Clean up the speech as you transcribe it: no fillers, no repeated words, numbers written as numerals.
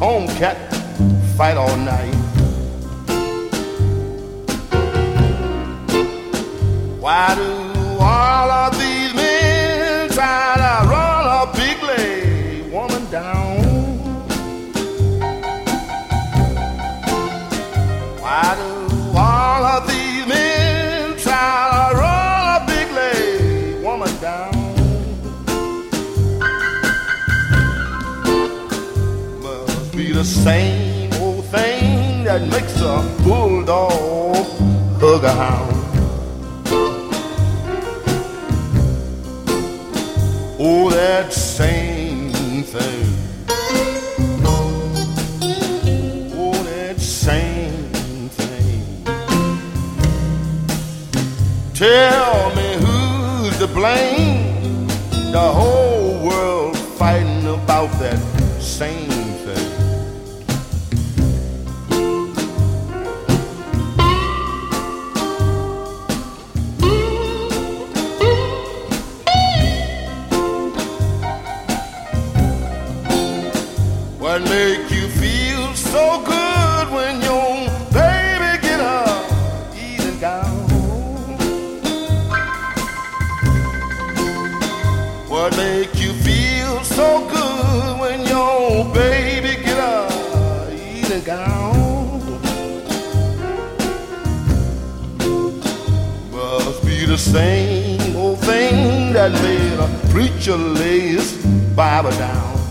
tomcat fight all night. Why do all of these men try to run a big leg woman down? Why do all of these men try to run a big leg woman down? Must be the same old thing that makes a bulldog hug a hound. Oh, that same thing. Oh, that same thing. Tell me who's to blame? The whole world fighting about that same thing. What make you feel so good when your baby get her evening gown? What make you feel so good when your baby get her evening gown? Must be the same old thing that made a preacher lay his Bible down.